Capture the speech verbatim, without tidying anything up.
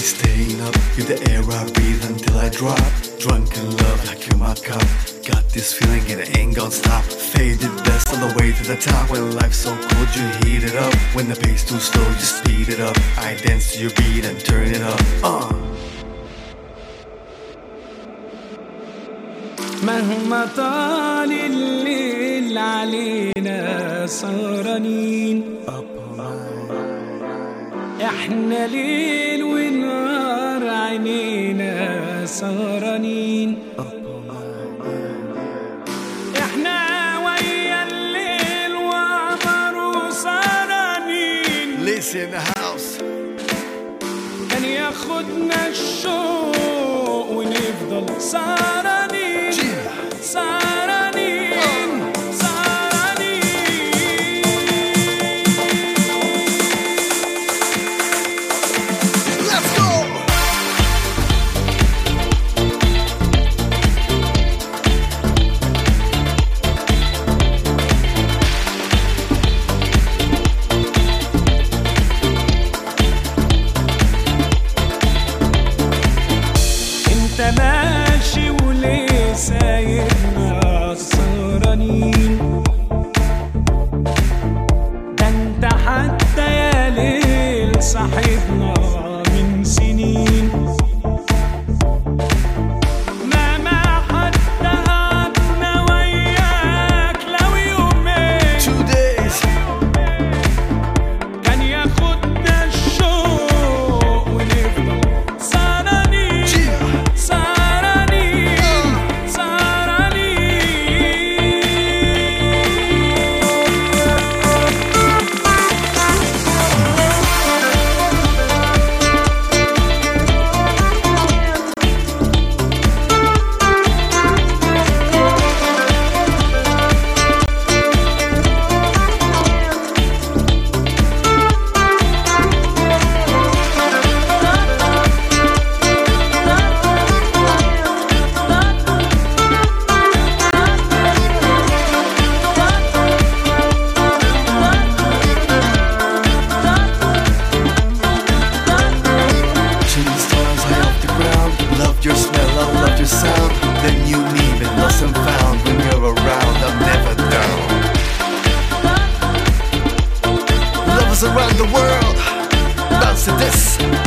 staying up, you're the air I breathe until I drop. Drunk in love like you're my cup. Got this feeling and it ain't gonna stop. Faded best on the way to the top. When life's so cold you heat it up. When the pace too slow you speed it up. I dance to your beat and turn it up. uh. مهما طال الليل علينا سهرانين، احنا ليل ونهار عينينا سهرانين، احنا ويا الليل وقمره سهرانين. Listen the house كان ياخدنا الشوق ونفضل سهرانين سهرانين سهرانين. Let's go. انت ماشي وليه سايبنا سهرانين؟ ده انت حتى يا ليل صاحبنا من سنين. مهما حتى قعدنا وياك لو يومين Two days كان ياخدنا الشوق ونفضل سهرانين سهرانين سهرانين. Shooting stars high off the ground. Loved your smell, I loved your sound. Then you leave and lost and found. When you're around, I'm never down. Lovers around the world, bounce to this.